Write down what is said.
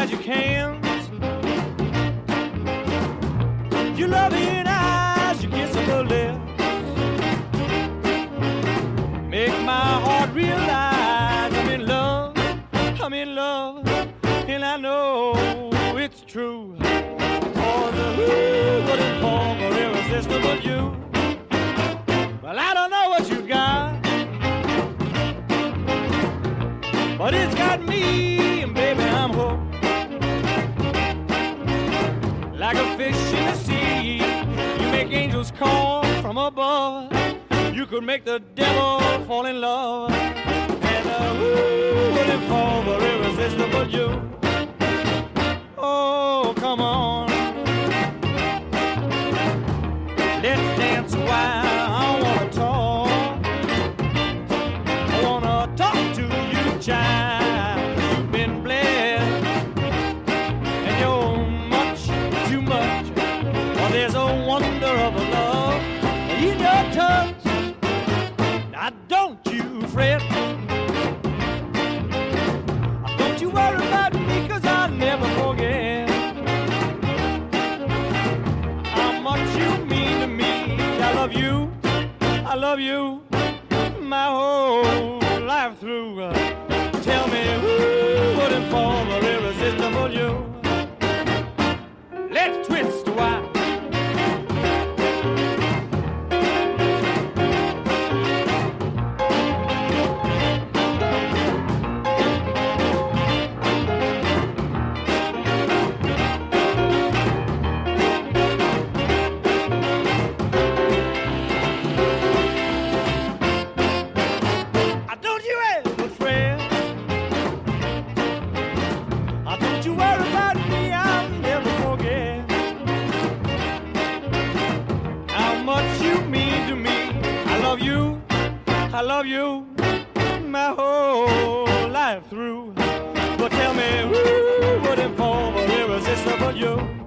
as you can. Your loving eyes, your kissable lips make my heart realize I'm in love, and I know it's true. For the wouldn't fall for irresistible you. Well, I don't know what you got, but it's got me, and baby, I'm hooked. Like a fish in the sea, you make angels call from above. You could make the devil fall in love, and wouldn't fall for irresistible you. Oh, come on, let's dance a while. I wanna talk. I wanna talk to you, child. You've been blessed, and you're much too much. Oh, there's a wonder of a love in your touch. Now don't you fret, don't you worry about me, 'cause I'll never forget how much you mean to me. I love you my whole life through. Tell me who wouldn't fall for irresistible you. Let's twist a while. I love you my whole life through. But tell me who wouldn't fall for irresistible you?